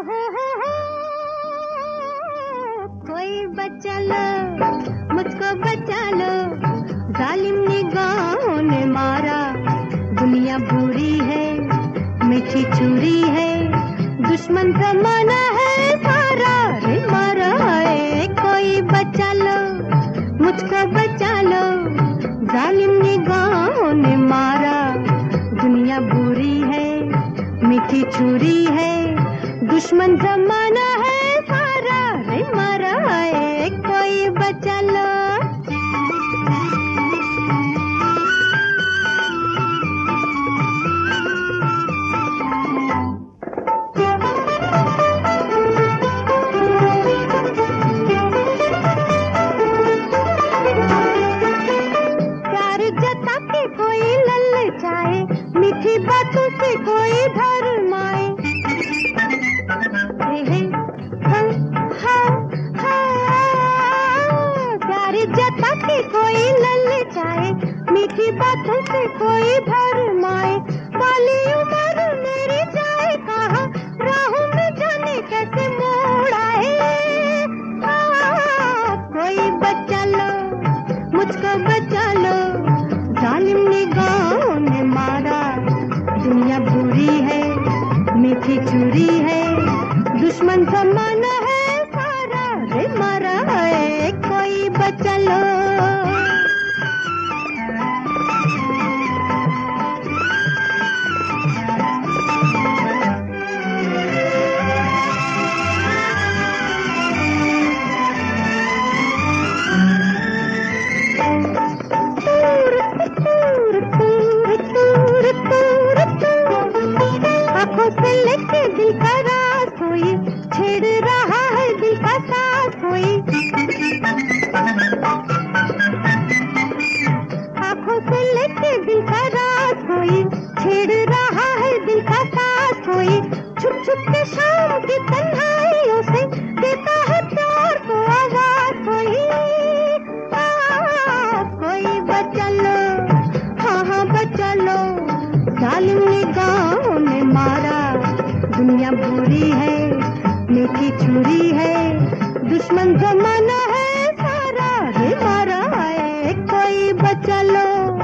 कोई बचा लो, मुझको बचा लो, जालिम निगाहों ने मारा। दुनिया बुरी है, मीठी चूरी है, दुश्मन जमाना है सारा। रे मारा है, कोई बचा लो, मुझको बचा लो, जालिम निगाहों ने मारा। दुनिया बुरी है, मीठी चूरी है, दुश्मन जमाना है सारा। रे मारा है, कोई बचा लो। प्यार जता के कोई ललचाए, मीठी बातों से कोई भरमाए। प्यार जता के कोई ललचाए, मीठी बातों से कोई भरमाए। वाली उम्र मेरी जाए कहाँ, राहों में जाने कैसे मोड़ आए। कोई बचा लो, मुझको बचा लो, जालिम निगाहों ने मारा। दुनिया बुरी है, मीठी चूरी है, दुश्मन जमाना है सारा। रे मारा है, कोई बचा लो। आँखों से लेके दिल का राज कोई छेड़ रहा है, दिल का साथ कोई। आँखों से लेके दिल का राज कोई छेड़ रहा है, दिल का साथ कोई। छुप छुप के शाम की तन्हाइयों से देता है प्यार को आवाज कोई। कोई बचा लो, हाँ हाँ बचा लो, जालिम निगाहों ने मारा। दुनिया बुरी है, मीठी छुरी है, दुश्मन जमाना है सारा। रे मारा है, कोई बचा लो।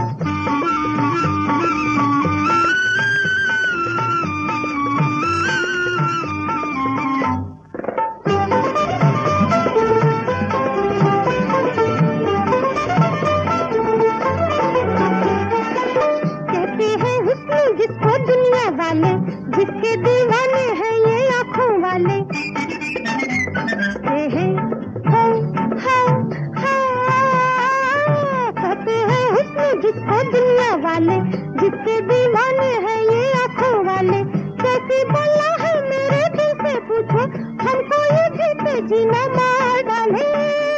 जिसको दुनिया वाले, जिसके दीवाने हैं ये आँखों वाले। कहते हैं हुस्न जिसको दुनिया वाले, जिसके दीवाने हैं ये आँखों वाले। कैसी बोला है मेरे दिल से पूछो, हमको ये जीते जीना मार डाले।